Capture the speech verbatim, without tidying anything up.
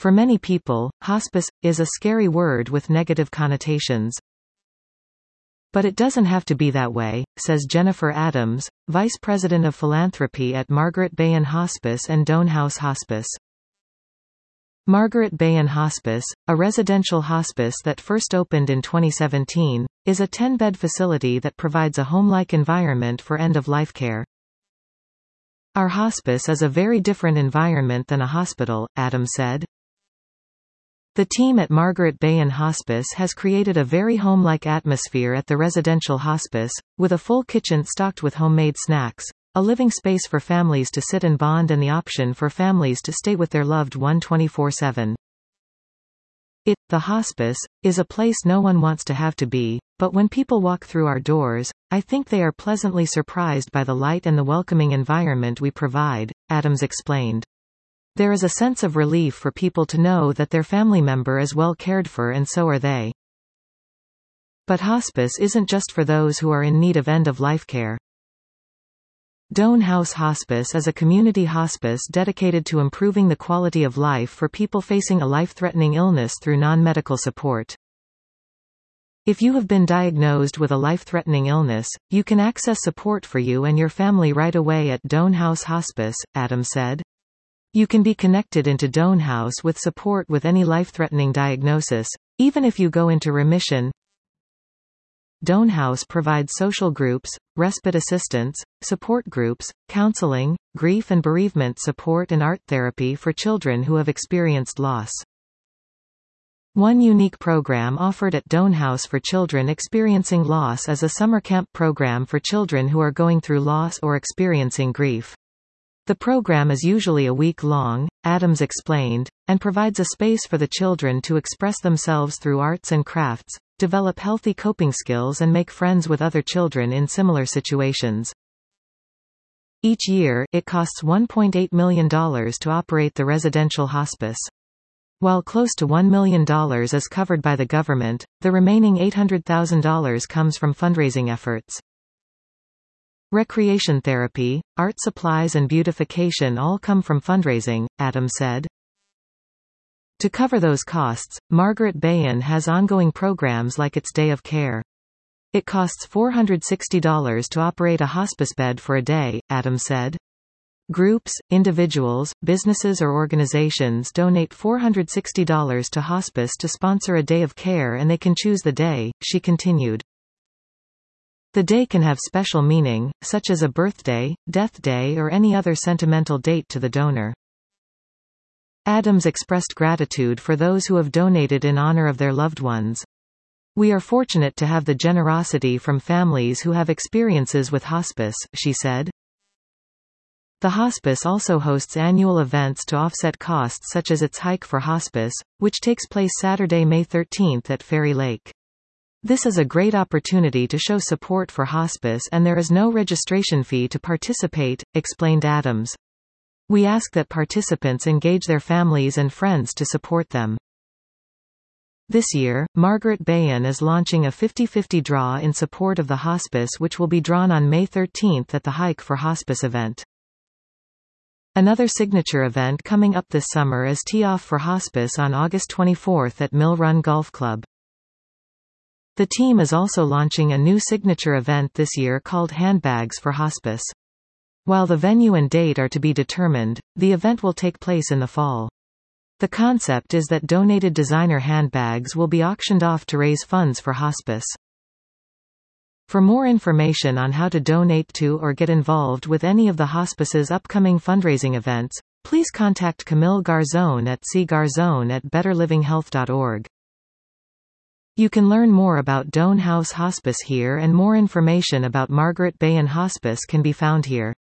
For many people, hospice is a scary word with negative connotations. But it doesn't have to be that way, says Jennifer Adams, Vice President of Philanthropy at Margaret Behan Hospice and Doan House Hospice. Margaret Behan Hospice, a residential hospice that first opened in twenty seventeen, is a ten-bed facility that provides a home-like environment for end-of-life care. Our hospice is a very different environment than a hospital, Adams said. The team at Margaret Behan Hospice has created a very home-like atmosphere at the residential hospice, with a full kitchen stocked with homemade snacks, a living space for families to sit and bond, and the option for families to stay with their loved one twenty-four seven. It, the hospice, is a place no one wants to have to be, but when people walk through our doors, I think they are pleasantly surprised by the light and the welcoming environment we provide, Adams explained. There is a sense of relief for people to know that their family member is well cared for, and so are they. But hospice isn't just for those who are in need of end-of-life care. Doan House Hospice is a community hospice dedicated to improving the quality of life for people facing a life-threatening illness through non-medical support. If you have been diagnosed with a life-threatening illness, you can access support for you and your family right away at Doan House Hospice, Adams said. You can be connected into Doan House with support with any life-threatening diagnosis, even if you go into remission. Doan House provides social groups, respite assistance, support groups, counseling, grief and bereavement support, and art therapy for children who have experienced loss. One unique program offered at Doan House for children experiencing loss is a summer camp program for children who are going through loss or experiencing grief. The program is usually a week long, Adams explained, and provides a space for the children to express themselves through arts and crafts, develop healthy coping skills, and make friends with other children in similar situations. Each year, it costs one point eight million dollars to operate the residential hospice. While close to one million dollars is covered by the government, the remaining eight hundred thousand dollars comes from fundraising efforts. Recreation therapy, art supplies and beautification all come from fundraising, Adams said. To cover those costs, Margaret Behan has ongoing programs like its Day of Care. It costs four hundred sixty dollars to operate a hospice bed for a day, Adams said. Groups, individuals, businesses or organizations donate four hundred sixty dollars to hospice to sponsor a day of care, and they can choose the day, she continued. The day can have special meaning, such as a birthday, death day, or any other sentimental date to the donor. Adams expressed gratitude for those who have donated in honor of their loved ones. We are fortunate to have the generosity from families who have experiences with hospice, she said. The hospice also hosts annual events to offset costs, such as its Hike for Hospice, which takes place Saturday, May thirteenth at Fairy Lake. This is a great opportunity to show support for hospice, and there is no registration fee to participate, explained Adams. We ask that participants engage their families and friends to support them. This year, Margaret Behan is launching a fifty fifty draw in support of the hospice, which will be drawn on May thirteenth at the Hike for Hospice event. Another signature event coming up this summer is Tee Off for Hospice on August twenty-fourth at Mill Run Golf Club. The team is also launching a new signature event this year called Handbags for Hospice. While the venue and date are to be determined, the event will take place in the fall. The concept is that donated designer handbags will be auctioned off to raise funds for hospice. For more information on how to donate to or get involved with any of the hospice's upcoming fundraising events, please contact Camille Garzone at c garzone at better living health dot org. You can learn more about Doan House Hospice here, and more information about Margaret Behan Hospice can be found here.